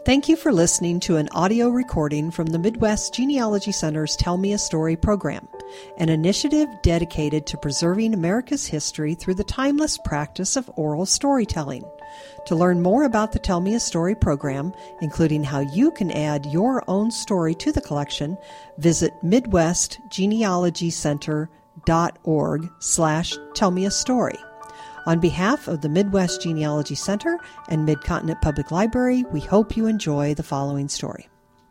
Thank you for listening to an audio recording from the Midwest Genealogy Center's Tell Me a Story program, an initiative dedicated to preserving America's history through the timeless practice of oral storytelling. To learn more about the Tell Me a Story program, including how you can add your own story to the collection, visit midwestgenealogycenter.org/tellmeastory. On behalf of the Midwest Genealogy Center and Mid-Continent Public Library, we hope you enjoy the following story.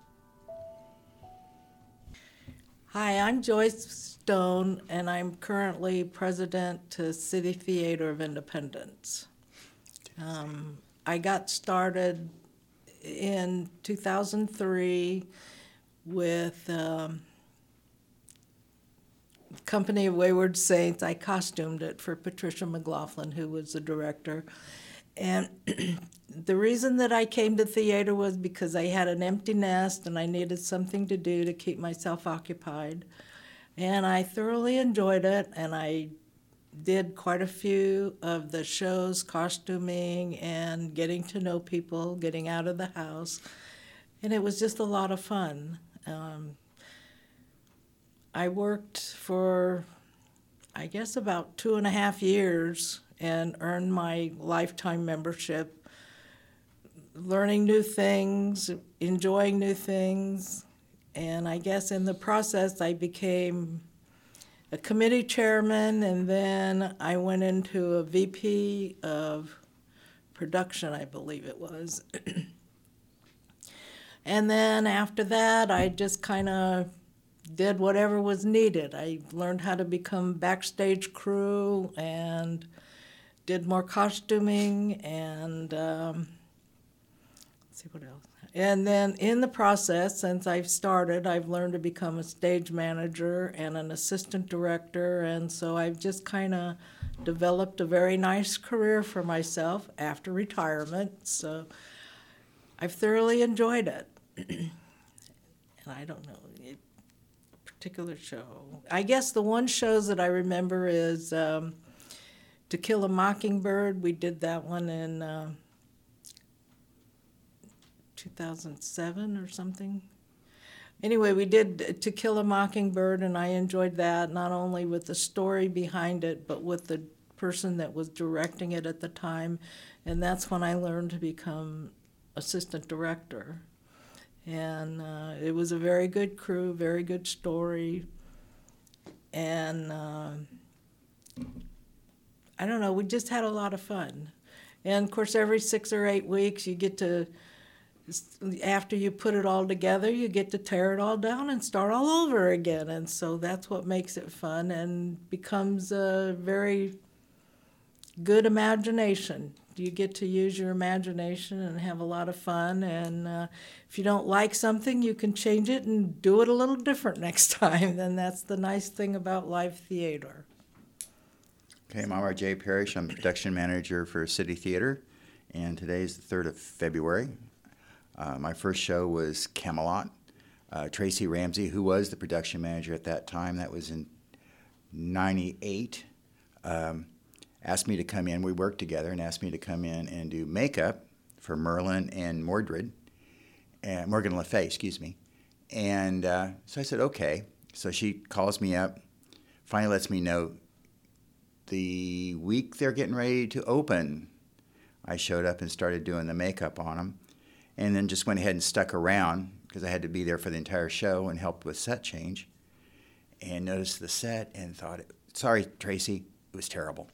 Hi, I'm Joyce Stone, and I'm currently president to City Theater of Independence. I got started in 2003 with Company of Wayward Saints. I costumed it for Patricia McLaughlin, who was the director. And the reason that I came to theater was because I had an empty nest and I needed something to do to keep myself occupied. And I thoroughly enjoyed it, and I did quite a few of the shows, costuming and getting to know people, getting out of the house. And it was just a lot of fun. I worked for, I guess, about 2.5 years and earned my lifetime membership, learning new things, enjoying new things. And I guess in the process, I became a committee chairman, and then I went into a VP of production, I believe it was. And then after that, I just kind of did whatever was needed. I learned how to become backstage crew and did more costuming and let's see what else. And then in the process, since I've started, I've learned to become a stage manager and an assistant director, and so I've just kind of developed a very nice career for myself after retirement. So I've thoroughly enjoyed it. And I don't know, particular show. I guess the one shows that I remember is To Kill a Mockingbird. We did that one in 2007 or something. Anyway, we did To Kill a Mockingbird, and I enjoyed that, not only with the story behind it, but with the person that was directing it at the time. And that's when I learned to become assistant director. And it was a very good crew, very good story. And I don't know, we just had a lot of fun. And of course, every 6 or 8 weeks, you get to, after you put it all together, you get to tear it all down and start all over again. And so that's what makes it fun and becomes a very good imagination. You get to use your imagination and have a lot of fun, and if you don't like something, you can change it and do it a little different next time, and that's the nice thing about live theater. Okay, I'm R.J. Parrish. I'm production manager for City Theater, and today's the 3rd of February. My first show was Camelot. Tracy Ramsey, who was the production manager at that time, that was in 98, asked me to come in. We worked together and asked me to come in and do makeup for Merlin and Mordred, and Morgan Le Fay, excuse me. And so I said, okay. So she calls me up, finally lets me know the week they're getting ready to open. I showed up and started doing the makeup on them, and then just went ahead and stuck around because I had to be there for the entire show and helped with set change, and noticed the set and thought, sorry, Tracy, it was terrible.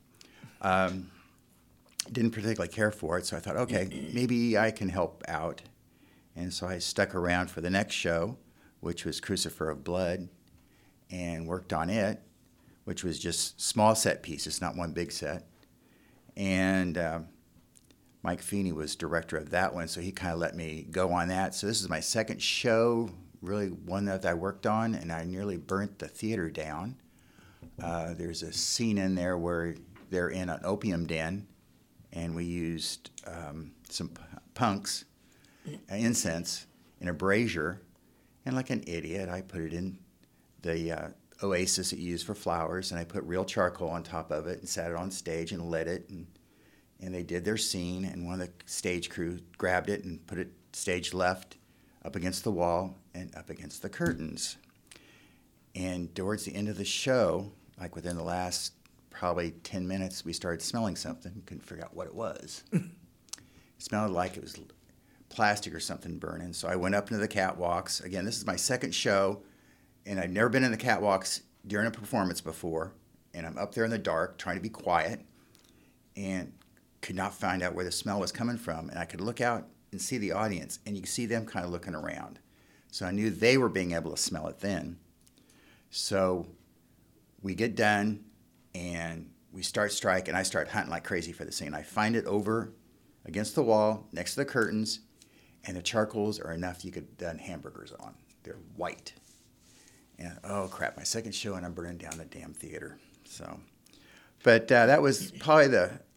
Didn't particularly care for it, so I thought, okay, maybe I can help out. And so I stuck around for the next show, which was Crucifer of Blood, and worked on it, which was just small set pieces, not one big set. And Mike Feeney was director of that one, so he kind of let me go on that. So this is my second show, really one that I worked on, and I nearly burnt the theater down. There's a scene in there where they're in an opium den, and we used some punks, incense, in a brazier, and like an idiot, I put it in the oasis that you use for flowers, and I put real charcoal on top of it and sat it on stage and lit it, and they did their scene, and one of the stage crew grabbed it and put it stage left, up against the wall, and up against the curtains. And towards the end of the show, like within the last probably 10 minutes, we started smelling something. Couldn't figure out what it was. It smelled like it was plastic or something burning. So I went up into the catwalks. Again, this is my second show, and I'd never been in the catwalks during a performance before. And I'm up there in the dark trying to be quiet and could not find out where the smell was coming from. And I could look out and see the audience, and you could see them kind of looking around. So I knew they were being able to smell it then. So we get done, and we start strike, and I start hunting like crazy for the scene. I find it over against the wall, next to the curtains, and the charcoals are enough you could have done hamburgers on. They're white. And, oh, crap, my second show, and I'm burning down the damn theater. So, but that was probably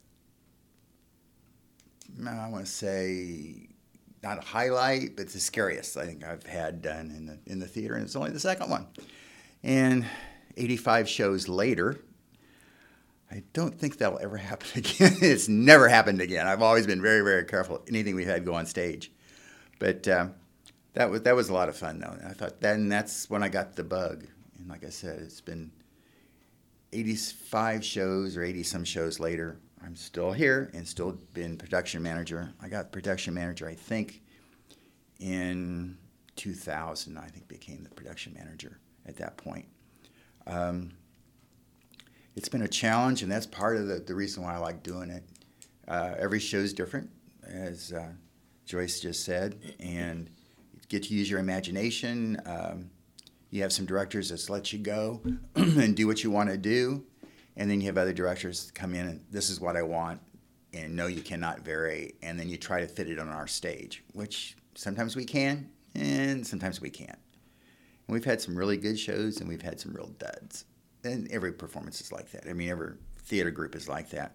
I want to say, not a highlight, but the scariest I think I've had done in the theater, and it's only the second one. And 85 shows later, I don't think that'll ever happen again. It's never happened again. I've always been very, very careful anything we've had go on stage. But that was a lot of fun, though. And I thought that's when I got the bug. And like I said, it's been 85 shows or 80-some shows later. I'm still here and still been production manager. I got production manager, I think, in 2000. I think became the production manager at that point. It's been a challenge, and that's part of the reason why I like doing it. Every show's different, as Joyce just said, and you get to use your imagination. You have some directors that let you go and do what you want to do, and then you have other directors that come in and this is what I want, and no, you cannot vary, and then you try to fit it on our stage, which sometimes we can, and sometimes we can't. And we've had some really good shows, and we've had some real duds. And every performance is like that. I mean, every theater group is like that.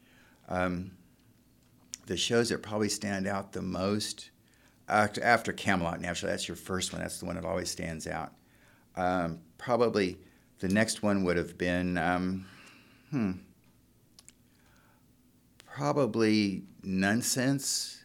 The shows that probably stand out the most, after Camelot, naturally, that's your first one. That's the one that always stands out. Probably the next one would have been, probably Nonsense.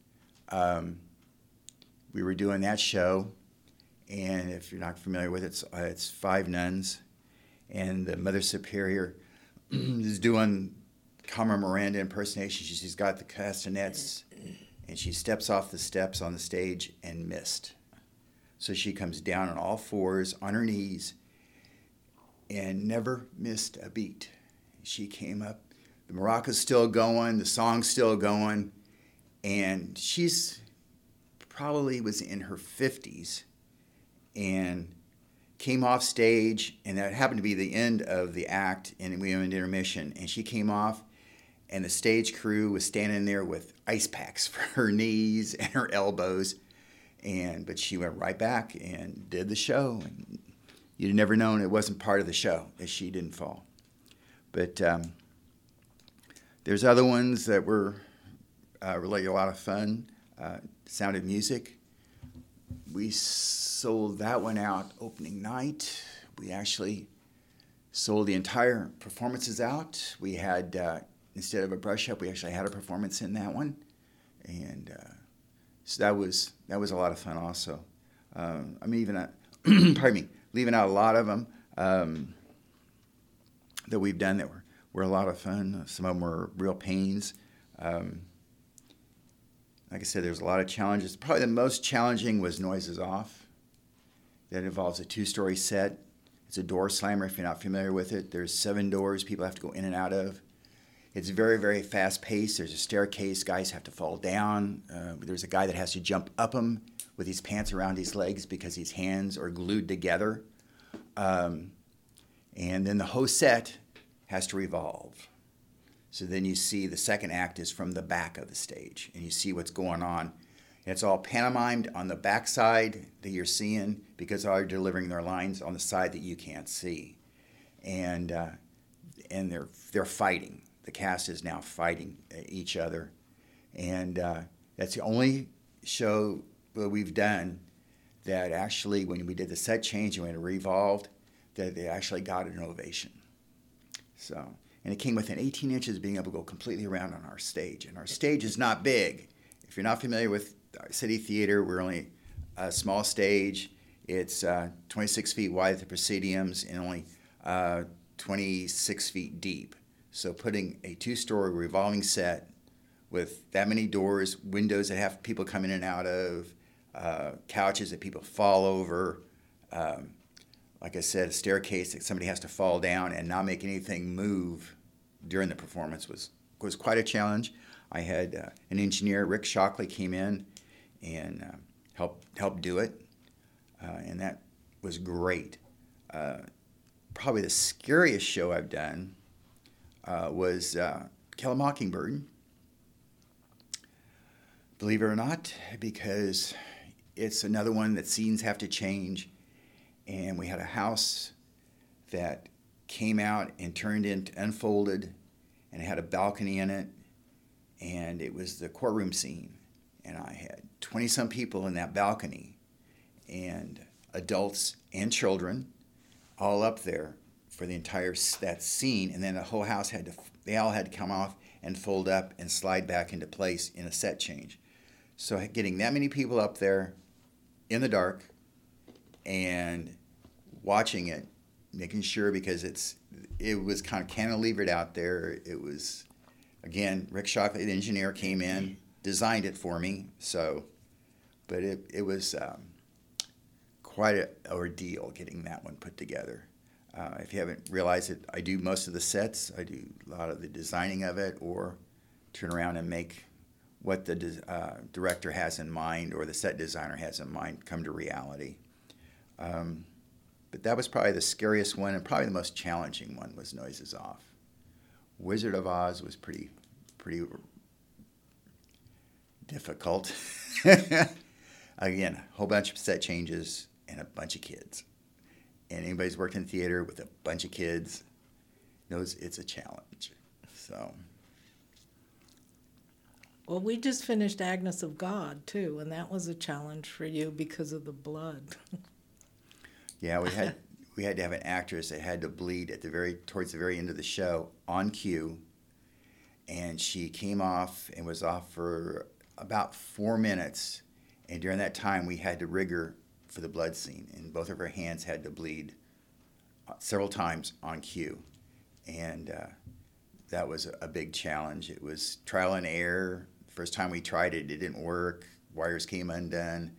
We were doing that show, and if you're not familiar with it, it's 5 nuns. And the Mother Superior is doing Carmen Miranda impersonation. She's got the castanets, and she steps off the steps on the stage and missed. So she comes down on all fours, on her knees, and never missed a beat. She came up. The maraca's still going. The song's still going. And she's probably was in her 50s and came off stage, and that happened to be the end of the act, and we went into intermission, and she came off, and the stage crew was standing there with ice packs for her knees and her elbows, but she went right back and did the show, and you'd never known it wasn't part of the show that she didn't fall. But there's other ones that were really a lot of fun. Sound of Music. We sold that one out opening night. We actually sold the entire performances out. We had, instead of a brush up, we actually had a performance in that one. And so that was a lot of fun also. I'm even, leaving out a lot of them that we've done that were a lot of fun. Some of them were real pains. Like I said, there's a lot of challenges. Probably the most challenging was Noises Off. That involves a 2-story set. It's a door slammer if you're not familiar with it. There's 7 doors people have to go in and out of. It's very, very fast-paced. There's a staircase. Guys have to fall down. There's a guy that has to jump up them with his pants around his legs because his hands are glued together. And then the whole set has to revolve. So then you see the second act is from the back of the stage, and you see what's going on. It's all pantomimed on the back side that you're seeing because they're delivering their lines on the side that you can't see. And they're fighting. The cast is now fighting each other. And that's the only show that we've done that actually, when we did the set change and when it revolved, that they actually got an ovation. So. And it came within 18 inches of being able to go completely around on our stage. And our stage is not big. If you're not familiar with our City Theater, we're only a small stage. It's 26 feet wide at the prosceniums and only 26 feet deep. So putting a two-story revolving set with that many doors, windows that have people come in and out of, couches that people fall over, like I said, a staircase that somebody has to fall down and not make anything move during the performance was quite a challenge. I had an engineer, Rick Shockley, came in and helped do it, and that was great. Probably the scariest show I've done was Kill a Mockingbird. Believe it or not, because it's another one that scenes have to change. And we had a house that came out and turned into, unfolded, and it had a balcony in it. And it was the courtroom scene. And I had 20-some people in that balcony, and adults and children all up there for the entire that scene. And then the whole house they all had to come off and fold up and slide back into place in a set change. So getting that many people up there in the dark and watching it, making sure, because it was kind of cantilevered out there. It was, again, Rick Shockley, the engineer, came in, designed it for me. So, but it was quite an ordeal getting that one put together. If you haven't realized it, I do most of the sets. I do a lot of the designing of it, or turn around and make what the director has in mind or the set designer has in mind come to reality. But that was probably the scariest one, and probably the most challenging one was Noises Off. Wizard of Oz was pretty difficult. Again, a whole bunch of set changes and a bunch of kids. And anybody's worked in theater with a bunch of kids knows it's a challenge. So. Well, we just finished Agnes of God, too, and that was a challenge for you because of the blood. Yeah, we had to have an actress that had to bleed towards the very end of the show on cue, and she came off and was off for about 4 minutes, and during that time we had to rig her for the blood scene, and both of her hands had to bleed several times on cue, and that was a big challenge. It was trial and error. First time we tried it, it didn't work. Wires came undone.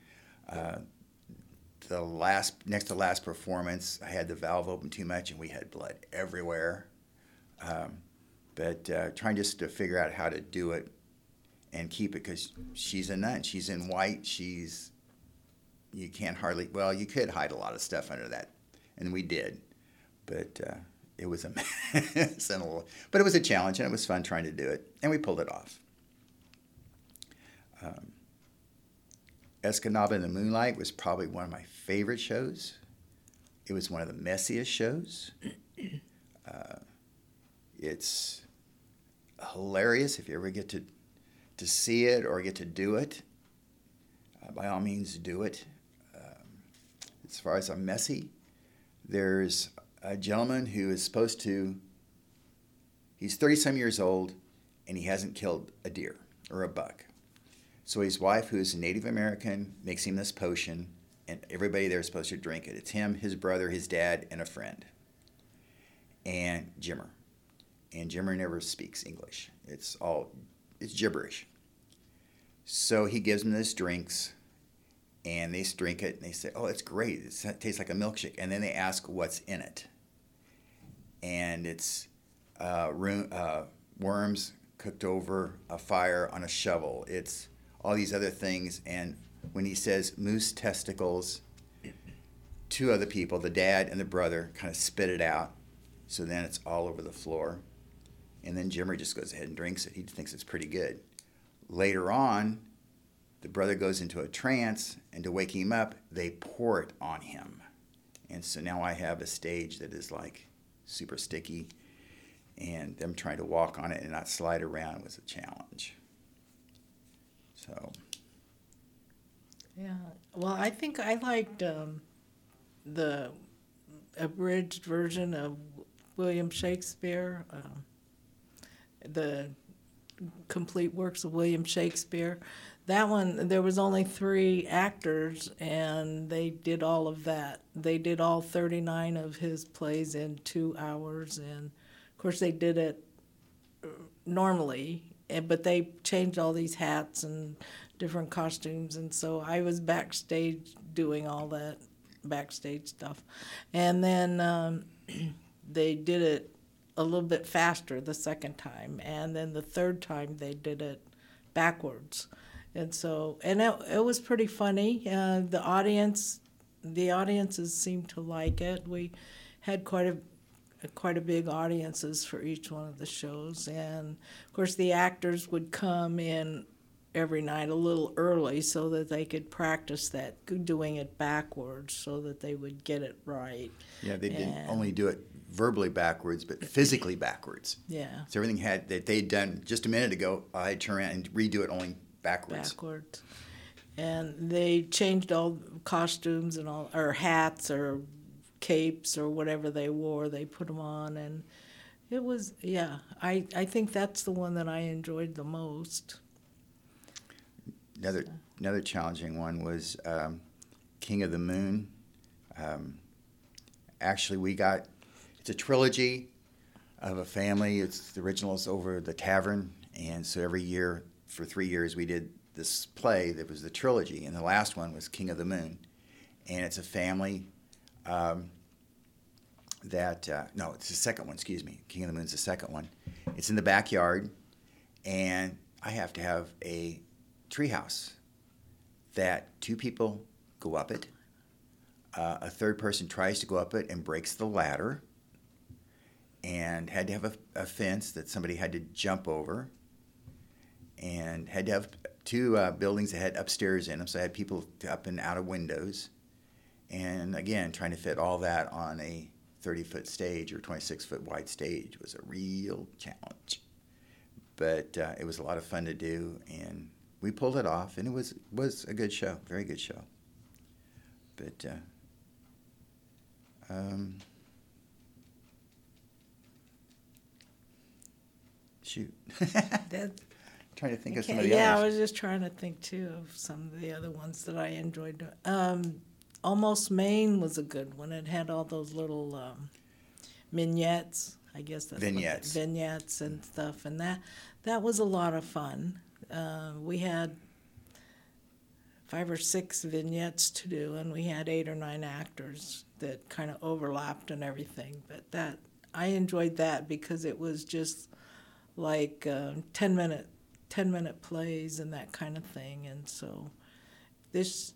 Next to last performance, I had the valve open too much, and we had blood everywhere. But trying just to figure out how to do it and keep it, because she's a nun. She's in white. You can't hardly, well, you could hide a lot of stuff under that, and we did. But it was a mess, but it was a challenge, and it was fun trying to do it, and we pulled it off. Escanaba in the Moonlight was probably one of my favorite shows. It was one of the messiest shows. It's hilarious if you ever get to see it or get to do it. By all means, do it. As far as I'm messy, there's a gentleman who is he's 30-some years old, and he hasn't killed a deer or a buck. So his wife, who is a Native American, makes him this potion, and everybody there is supposed to drink it. It's him, his brother, his dad, and a friend. And Jimmer. And Jimmer never speaks English. It's gibberish. So he gives them this drinks, and they drink it, and they say, oh, it's great. It tastes like a milkshake. And then they ask what's in it. And it's worms cooked over a fire on a shovel. It's all these other things. And when he says moose testicles, two other people, the dad and the brother, kind of spit it out. So then it's all over the floor. And then Jimmer just goes ahead and drinks it. He thinks it's pretty good. Later on, the brother goes into a trance, and to wake him up, they pour it on him. And so now I have a stage that is like super sticky, and them trying to walk on it and not slide around was a challenge. So. Yeah. Well, I think I liked the abridged version of William Shakespeare. The complete works of William Shakespeare. That one, there was only 3 actors, and they did all of that. They did all 39 of his plays in 2 hours, and of course they did it normally, but they changed all these hats and different costumes, and so I was backstage doing all that backstage stuff. And then they did it a little bit faster the second time, and then the third time they did it backwards. And so, and it was pretty funny. The audiences seemed to like it. We had quite a big audiences for each one of the shows, and of course the actors would come in every night a little early so that they could practice that, doing it backwards, so that they would get it right. Yeah, they didn't only do it verbally backwards, but physically backwards. Yeah. So everything that they'd done just a minute ago, I'd turn around and redo it only backwards. And they changed all costumes and all, or hats or capes or whatever they wore. They put them on, and it was, yeah. I think that's the one that I enjoyed the most. Another challenging one was King of the Moon. Actually, it's a trilogy of a family. The original is over the tavern, and so every year for 3 years we did this play that was the trilogy, and the last one was King of the Moon, and it's a family no, it's the second one, excuse me. King of the Moon's the second one. It's in the backyard, and I have to have a treehouse that 2 people go up it. A third person tries to go up it and breaks the ladder, and had to have a fence that somebody had to jump over, and had to have 2 buildings that had upstairs in them, so I had people up and out of windows. And again, trying to fit all that on a 30-foot stage or 26-foot wide stage was a real challenge. But it was a lot of fun to do, and we pulled it off, and it was a good show, very good show. But shoot. Trying to think of some of the others. Yeah, I was just trying to think too of some of the other ones that I enjoyed. Almost Maine was a good one. It had all those little vignettes. I guess that's vignettes and stuff, and that was a lot of fun. We had 5 or 6 vignettes to do, and we had 8 or 9 actors that kind of overlapped and everything. But I enjoyed that because it was just like 10-minute plays and that kind of thing, and so this.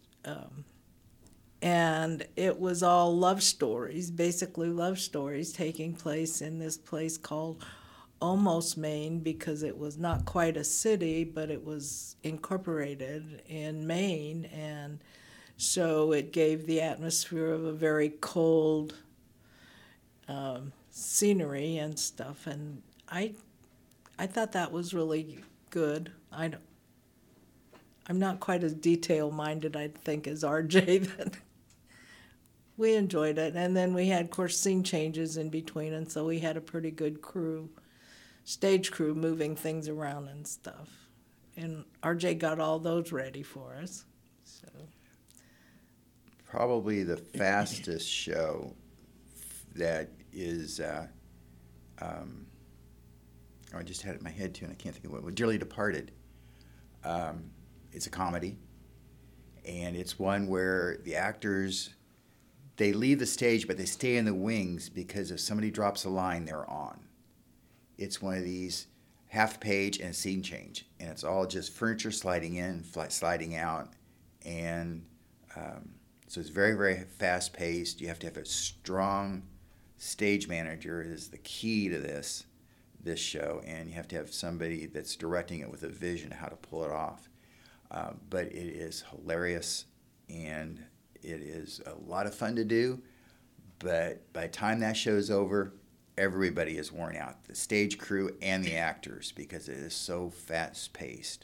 And it was all love stories, basically love stories, taking place in this place called Almost Maine, because it was not quite a city, but it was incorporated in Maine, and so it gave the atmosphere of a very cold scenery and stuff. And I thought that was really good. I'm not quite as detail-minded, I think, as RJ, but we enjoyed it. And then we had, of course, scene changes in between, and so we had a pretty good stage crew moving things around and stuff. And RJ got all those ready for us. So probably the fastest show that is, I just had it in my head, too, and I can't think of what. Dearly Departed. It's a comedy, and it's one where the actors, they leave the stage, but they stay in the wings because if somebody drops a line, they're on. It's one of these half page and a scene change, and it's all just furniture sliding in, sliding out, and so it's very, very fast paced. You have to have a strong stage manager is the key to this show, and you have to have somebody that's directing it with a vision of how to pull it off. But it is hilarious, and it is a lot of fun to do. But by the time that show's over, everybody is worn out, the stage crew and the actors, because it is so fast-paced.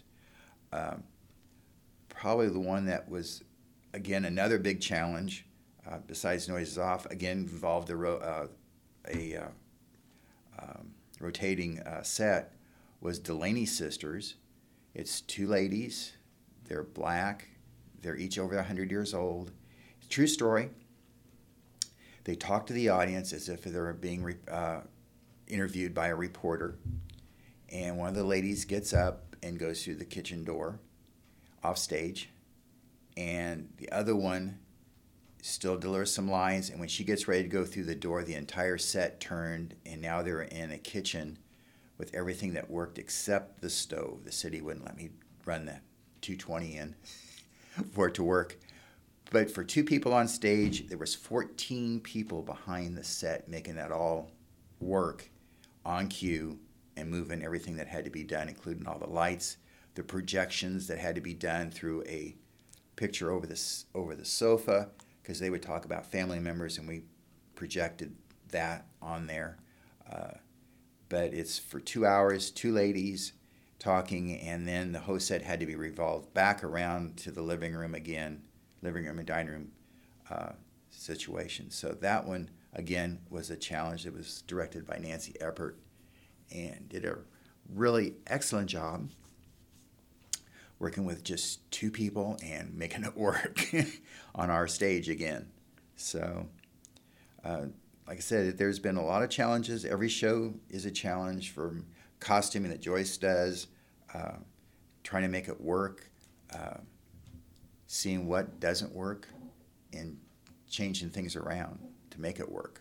Probably the one that was, again, another big challenge, besides Noises Off, again, involved a rotating set, was Delaney Sisters. It's two ladies. They're black. They're each over 100 years old. True story. They talk to the audience as if they were being interviewed by a reporter. And one of the ladies gets up and goes through the kitchen door off stage. And the other one still delivers some lines. And when she gets ready to go through the door, the entire set turned. And now they're in a kitchen with everything that worked except the stove. The city wouldn't let me run the 220 in for it to work. But for two people on stage, there was 14 people behind the set making that all work on cue and moving everything that had to be done, including all the lights, the projections that had to be done through a picture over the sofa, because they would talk about family members, and we projected that on there. But it's for 2 hours, two ladies talking, and then the whole set had to be revolved back around to the living room again, living room and dining room situation. So that one, again, was a challenge. It was directed by Nancy Eppert and did a really excellent job working with just two people and making it work on our stage again. So, like I said, there's been a lot of challenges. Every show is a challenge, from costuming that Joyce does, trying to make it work, seeing what doesn't work, and changing things around to make it work.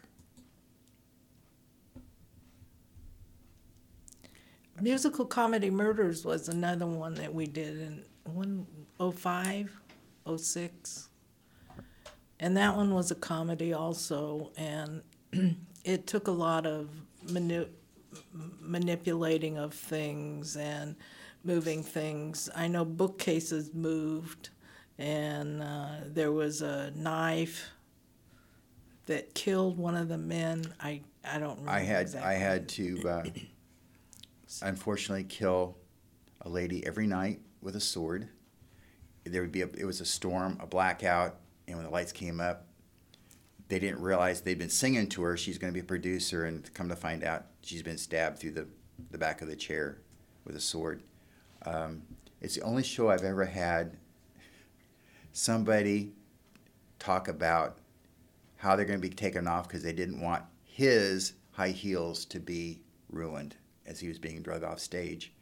Musical Comedy Murders was another one that we did in 2005, 2006. And that one was a comedy also, and it took a lot of manipulating of things and moving things. I know bookcases moved, and there was a knife that killed one of the men. I don't remember exactly. I had to unfortunately kill a lady every night with a sword. It was a storm, a blackout, and when the lights came up, they didn't realize they'd been singing to her. She's going to be a producer, and come to find out, she's been stabbed through the back of the chair with a sword. It's the only show I've ever had somebody talk about how they're going to be taken off because they didn't want his high heels to be ruined as he was being drug off stage.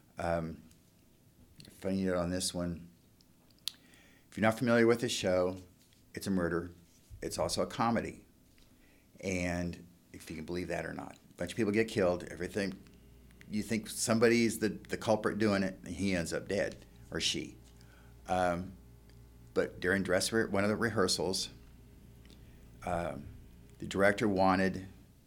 Funny note on this one, if you're not familiar with the show, it's a murder. It's also a comedy. And if you can believe that or not, a bunch of people get killed. Everything, you think somebody's the culprit doing it, and he ends up dead, or she. But during one of the rehearsals, the director wanted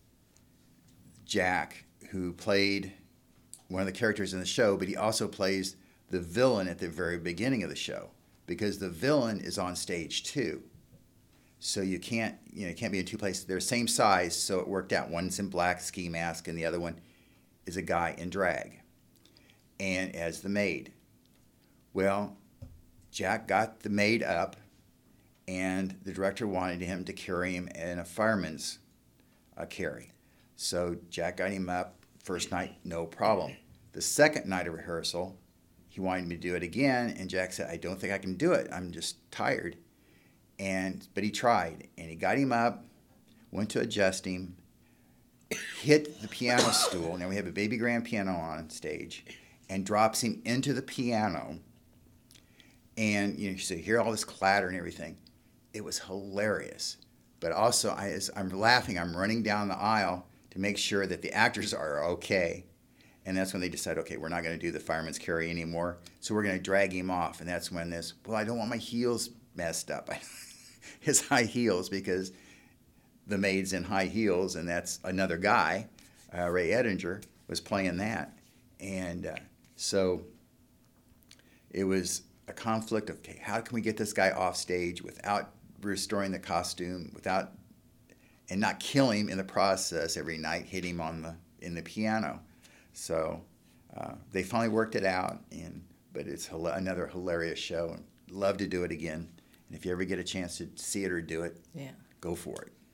Jack, who played one of the characters in the show, but he also plays the villain at the very beginning of the show, because the villain is on stage too. So you can't be in two places. They're the same size, so it worked out. One's in black ski mask, and the other one is a guy in drag, and as the maid. Well, Jack got the maid up, and the director wanted him to carry him in a fireman's carry. So Jack got him up. First night, no problem. The second night of rehearsal, he wanted me to do it again, and Jack said, I don't think I can do it. I'm just tired. But he tried, and he got him up, went to adjust him, hit the piano stool. Now we have a baby grand piano on stage, and drops him into the piano. And you hear all this clatter and everything. It was hilarious. But also, as I'm laughing, I'm running down the aisle to make sure that the actors are okay. And that's when they decide, okay, we're not going to do the fireman's carry anymore, so we're going to drag him off. And that's when I don't want my heels messed up. His high heels, because the maid's in high heels, and that's another guy, Ray Edinger, was playing that. And so it was a conflict of, okay, how can we get this guy off stage without restoring the costume, and not kill him in the process every night, hit him in the piano. So they finally worked it out, but it's another hilarious show. Love to do it again. And if you ever get a chance to see it or do it, yeah, go for it.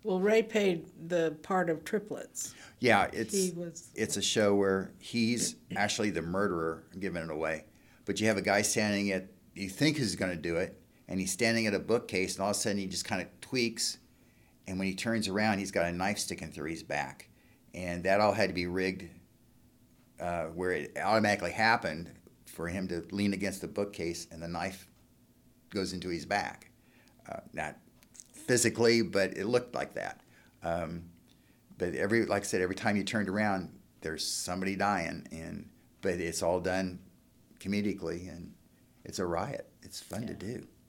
Well, Ray played the part of Triplets. Yeah, He was. it's a show where he's actually the murderer. I'm giving it away, but you have a guy standing at, you think he's going to do it, and he's standing at a bookcase, and all of a sudden he just kind of tweaks, and when he turns around, he's got a knife sticking through his back, and that all had to be rigged where it automatically happened for him to lean against the bookcase, and the knife goes into his back. Not physically, but it looked like that. But like I said, every time you turned around, there's somebody dying, but it's all done comedically, and it's a riot. It's fun to do.